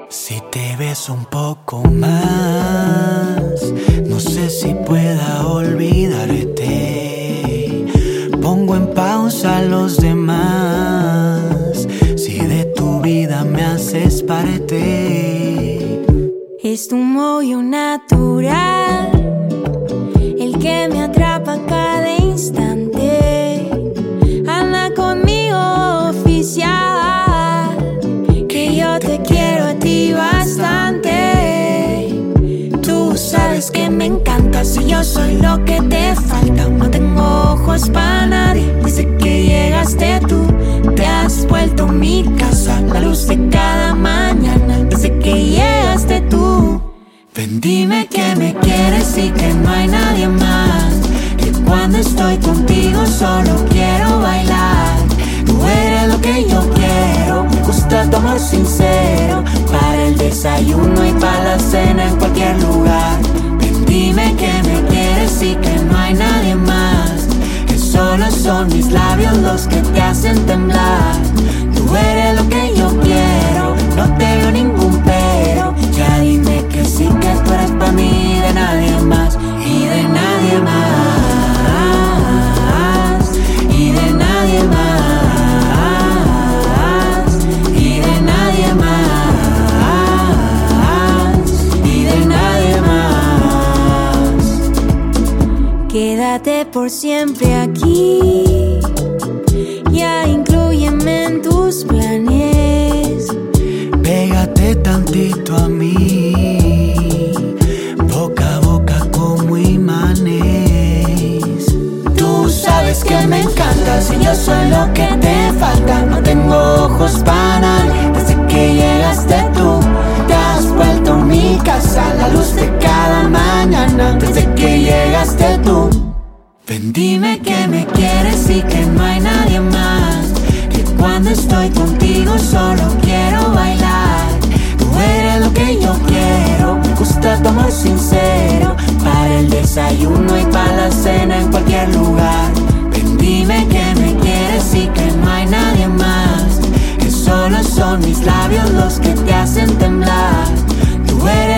Si te beso un poco más, no sé si pueda olvidarte. Pongo en pausa a los demás, si de tu vida me haces parte. Es tu modo natural, el que me atrapa cada instante. Anda conmigo, oficial, que yo te quiero a ti bastante. Tú sabes que me encantas y yo soy lo que te falta. No tengo ojos para nadie desde que llegaste tú. Te has vuelto mi casa, la luz de cada mañana desde que llegaste tú. Ven, dime que me quieres y que no hay nadie más, que cuando estoy contigo solo quiero bailar. Tú eres lo que yo quiero, me gusta tu amor sincero, para el desayuno y para la cena en cualquier lugar. Ven, dime que me quieres y que no hay nadie más, que solo son mis labios los que te hacen temblar. Tú eres lo que yo quiero, no te veo ningún pero. Ya dime que sí, que tú eres para mí, de nadie más y de nadie más, y de nadie más, y de nadie más, y de nadie más. Quédate por siempre aquí, ya inclúyeme en tus planes. Pégate tantito a mí, boca a boca como imanes. Tú sabes que me encantas y yo soy lo que te falta. No tengo ojos para nadie desde que llegaste tú. Te has vuelto mi casa, la luz de cada mañana desde que llegaste tú. Ven, dime que me quieres y que no hay nadie más, que cuando estoy contigo solo quiero bailar. Tú eres lo que yo quiero, me gusta tu amor sincero, para el desayuno y para la cena en cualquier lugar. Ven, dime que me quieres y que no hay nadie más, que solo son mis labios los que te hacen temblar. Tú eres